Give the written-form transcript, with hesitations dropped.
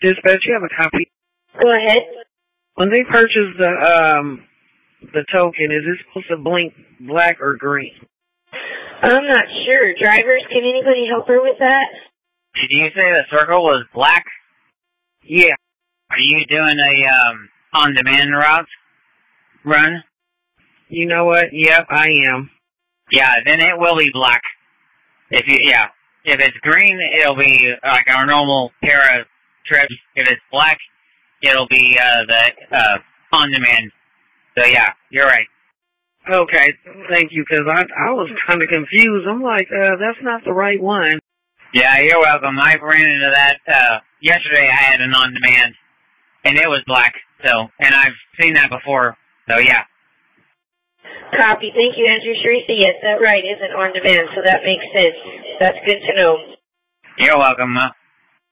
Dispatch, you have a copy. Go ahead. When they purchase the token, is it supposed to blink black or green? I'm not sure. Drivers, can anybody help her with that? Did you say the circle was black? Yeah. Are you doing a on-demand route run? You know what? Yep, I am. Yeah, then it will be black. If it's green, it'll be like our normal para trips. If it's black, it'll be the on-demand. So yeah, you're right. Okay, thank you, because I was kind of confused. I'm like, that's not the right one. Yeah, you're welcome. I ran into that yesterday. I had an on-demand, and it was black. So, and I've seen that before. So yeah. Copy. Thank you, Andrew Sharita. Yes, that right is an on-demand, so that makes sense. That's good to know. You're welcome.